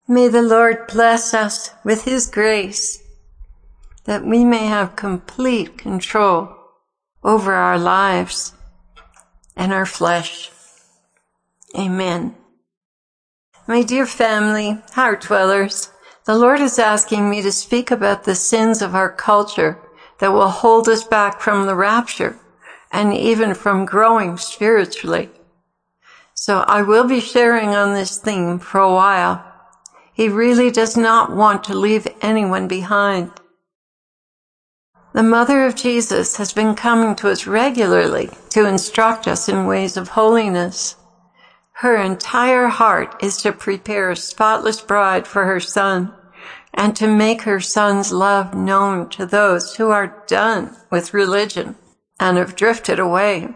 May the Lord bless us with His grace, that we may have complete control over our lives and our flesh. Amen. My dear family, heart dwellers, the Lord is asking me to speak about the sins of our culture that will hold us back from the rapture and even from growing spiritually. So I will be sharing on this theme for a while. He really does not want to leave anyone behind. The Mother of Jesus has been coming to us regularly to instruct us in ways of holiness. Her entire heart is to prepare a spotless bride for her Son and to make her Son's love known to those who are done with religion and have drifted away.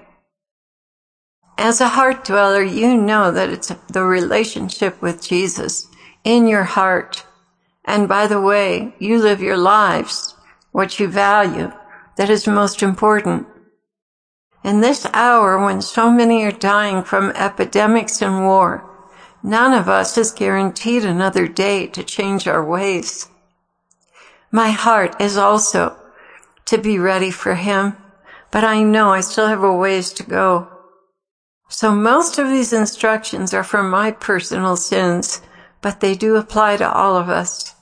As a heart dweller, you know that it's the relationship with Jesus in your heart. And by the way, you live your lives, what you value, that is most important. In this hour when so many are dying from epidemics and war, none of us is guaranteed another day to change our ways. My heart is also to be ready for Him, but I know I still have a ways to go. So most of these instructions are for my personal sins, but they do apply to all of us.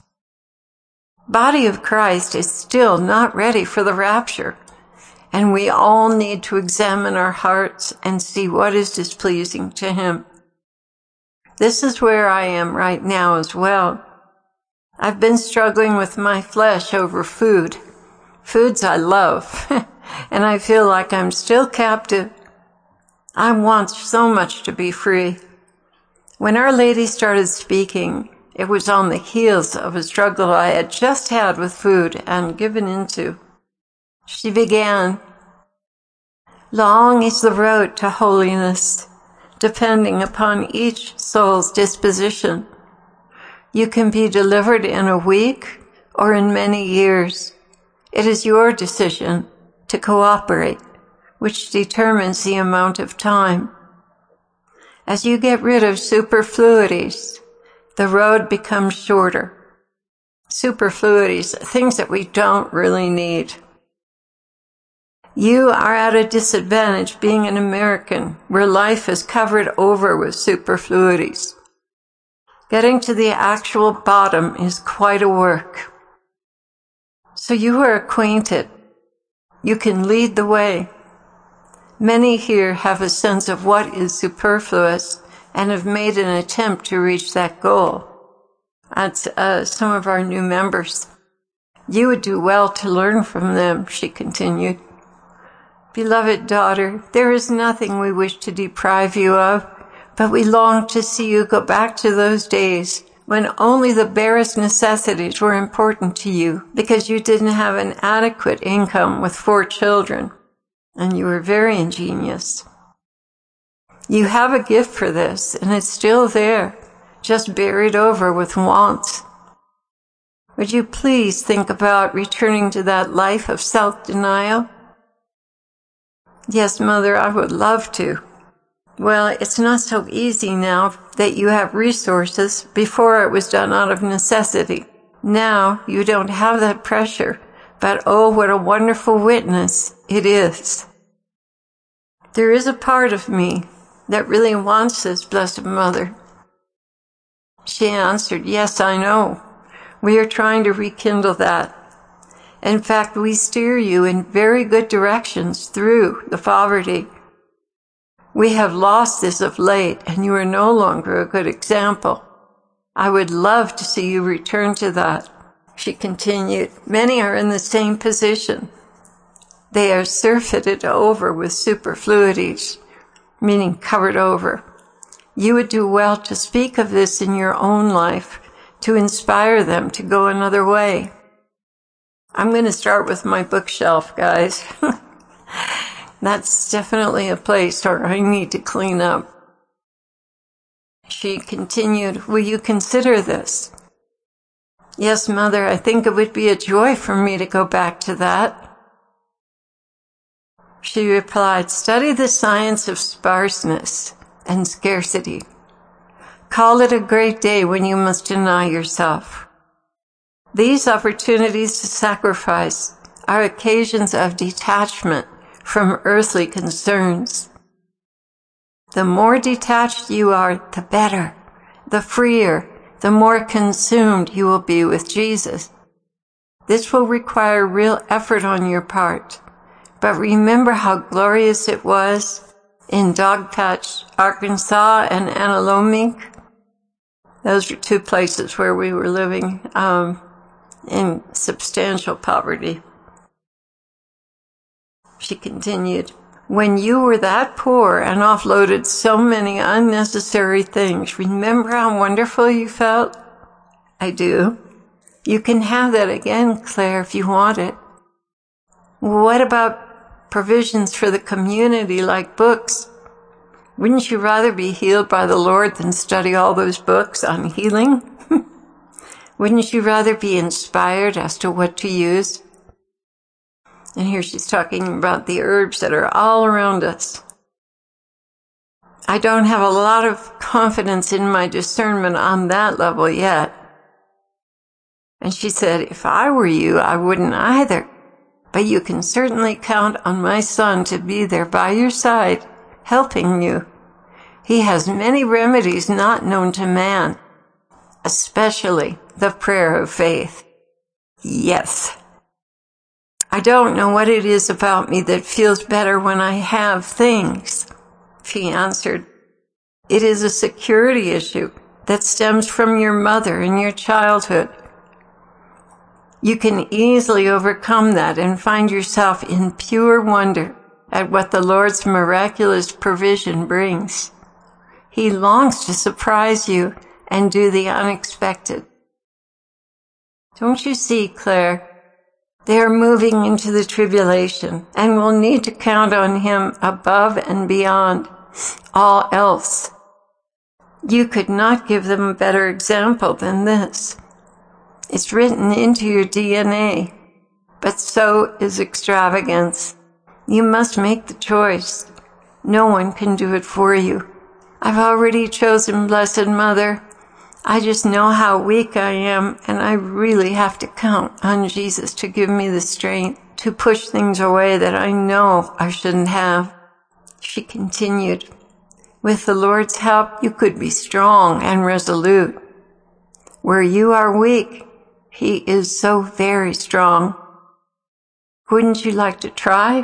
Body of Christ is still not ready for the rapture, and we all need to examine our hearts and see what is displeasing to Him. This is where I am right now as well. I've been struggling with my flesh over food. Foods I love, and I feel like I'm still captive. I want so much to be free. When Our Lady started speaking, it was on the heels of a struggle I had just had with food and given into. She began, "Long is the road to holiness, depending upon each soul's disposition. You can be delivered in a week or in many years. It is your decision to cooperate, which determines the amount of time. As you get rid of superfluities, the road becomes shorter." Superfluities, things that we don't really need. You are at a disadvantage being an American, where life is covered over with superfluities. Getting to the actual bottom is quite a work. So you are acquainted. You can lead the way. Many here have a sense of what is superfluous and have made an attempt to reach that goal. That's some of our new members. You would do well to learn from them, she continued. Beloved daughter, there is nothing we wish to deprive you of, but we long to see you go back to those days when only the barest necessities were important to you because you didn't have an adequate income with 4 children, and you were very ingenious. You have a gift for this, and it's still there, just buried over with wants. Would you please think about returning to that life of self-denial? Yes, Mother, I would love to. Well, it's not so easy now that you have resources. Before it was done out of necessity. Now you don't have that pressure, but oh, what a wonderful witness it is. There is a part of me that really wants this, Blessed Mother. She answered, yes, I know. We are trying to rekindle that. In fact, we steer you in very good directions through the poverty. We have lost this of late, and you are no longer a good example. I would love to see you return to that. She continued, many are in the same position. They are surfeited over with superfluities, meaning covered over. You would do well to speak of this in your own life to inspire them to go another way. I'm going to start with my bookshelf, guys. That's definitely a place where I need to clean up. She continued, will you consider this? Yes, Mother, I think it would be a joy for me to go back to that. She replied, study the science of sparseness and scarcity. Call it a great day when you must deny yourself. These opportunities to sacrifice are occasions of detachment from earthly concerns. The more detached you are, the better, the freer, the more consumed you will be with Jesus. This will require real effort on your part, but remember how glorious it was in Dogpatch, Arkansas and Antelope. Those are two places where we were living in substantial poverty. She continued, when you were that poor and offloaded so many unnecessary things, remember how wonderful you felt? I do. You can have that again, Claire, if you want it. What about provisions for the community like books? Wouldn't you rather be healed by the Lord than study all those books on healing? Wouldn't you rather be inspired as to what to use? And here she's talking about the herbs that are all around us. I don't have a lot of confidence in my discernment on that level yet. And she said, if I were you, I wouldn't either. But you can certainly count on my son to be there by your side, helping you. He has many remedies not known to man, especially the prayer of faith. Yes. I don't know what it is about me that feels better when I have things, she answered. It is a security issue that stems from your mother in your childhood. You can easily overcome that and find yourself in pure wonder at what the Lord's miraculous provision brings. He longs to surprise you and do the unexpected. Don't you see, Claire? They are moving into the tribulation and will need to count on him above and beyond all else. You could not give them a better example than this. It's written into your DNA, but so is extravagance. You must make the choice. No one can do it for you. I've already chosen Blessed Mother. I just know how weak I am, and I really have to count on Jesus to give me the strength to push things away that I know I shouldn't have. She continued, with the Lord's help, you could be strong and resolute. Where you are weak, He is so very strong. Wouldn't you like to try?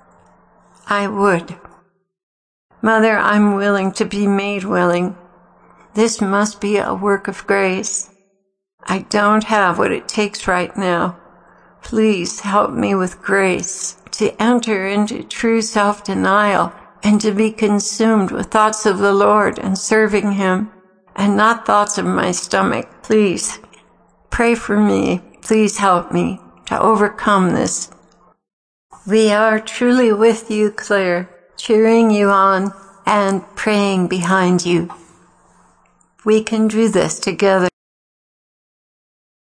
I would. Mother, I'm willing to be made willing. This must be a work of grace. I don't have what it takes right now. Please help me with grace to enter into true self-denial and to be consumed with thoughts of the Lord and serving Him, and not thoughts of my stomach. Please pray for me. Please help me to overcome this. We are truly with you, Claire, cheering you on and praying behind you. We can do this together.